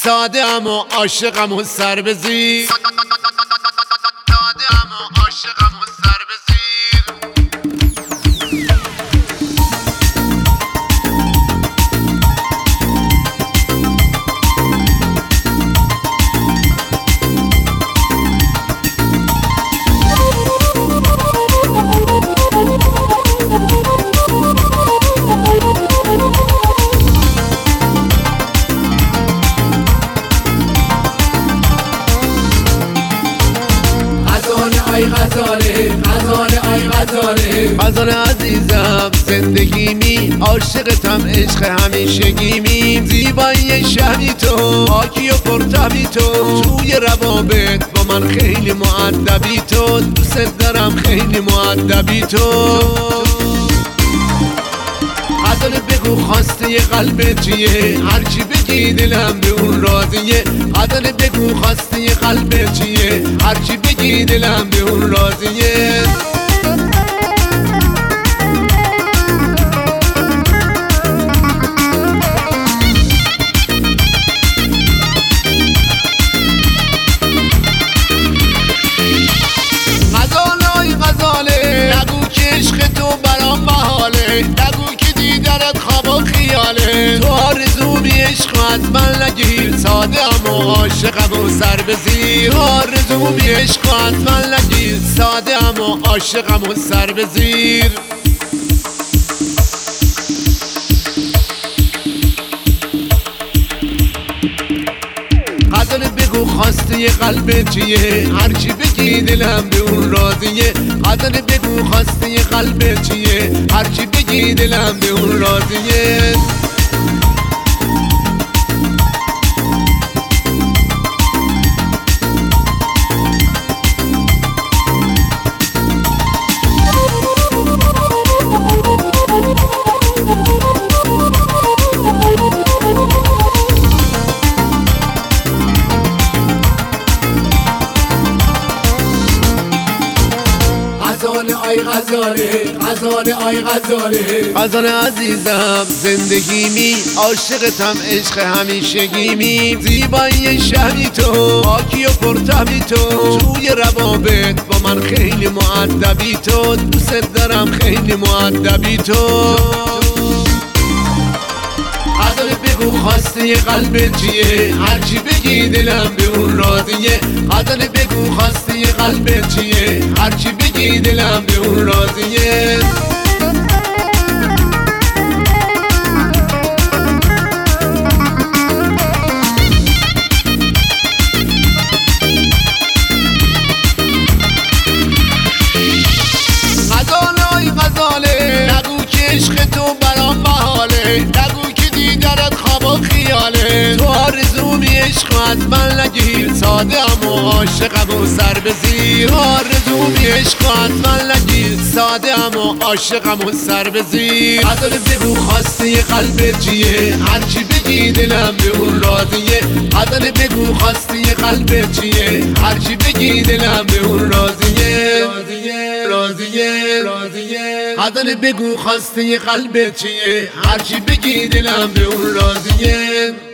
ساده اما عاشقم و سر به زیر، ساده اما عاشقم و سر به زیر. غزال عزیزم زندگیمی، عاشقتم عشق همیشگیمی. زیبایی شهری تو، پاکی و پرتبی تو، توی روابط با من خیلی مؤدبی تو. دوست دارم خیلی مؤدبی تو. غزال بگو خواسته قلبت چیه، هرچی بگی دلم به اون راضیه. غزال بگو خواسته قلبت چیه، هرچی بگی دلم به اون راضیه. نگو که عشق تو برام محاله، نگو که دیدنت خواب و خیاله. تو آرزومی عشق از من نگیر، ساده اما عاشقم و سر به زیر. آرزومی عشق از من نگیر، ساده اما عاشقم و سر به زیر. غزال بگو خواسته قلبت چیه، هرچی بگی دلم به اون راضیه. غزال بگو خواسته قلبت چیه، هرچی بگی دلم به اون راضیه. غزال عزیزم زندگیمی، عاشقتم عشق همیشگیمی. زیبایی شهری تو، پاکی و پرتبی تو، توی روابط با من خیلی مؤدبی تو. دوست دارم خیلی مؤدبی تو. غزال بگو خواسته قلبت چیه، هرچی بگی دلم به اون راضیه. غزال بگو خواسته قلبت چیه، هرچی بگی دلم به اون راضیه. نگو که عشق تو برام محاله، نگو که دیدنت خواب و خیاله. تو آرزومی عشق از من نگیر، ساده اما عاشقم و سر به زیر. آرزومی عشق از من نگیر، ساده اما عاشقم و سر به زیر. غزال بگو خواسته قلبت چیه، هرچی بگی دلم به اون راضیه. غزال بگو خواسته قلبت چیه، هرچی بگی دلم به اون راضیه. غزال بگو خواسته قلبت چیه، هرچی بگی دلم به اون راضیه.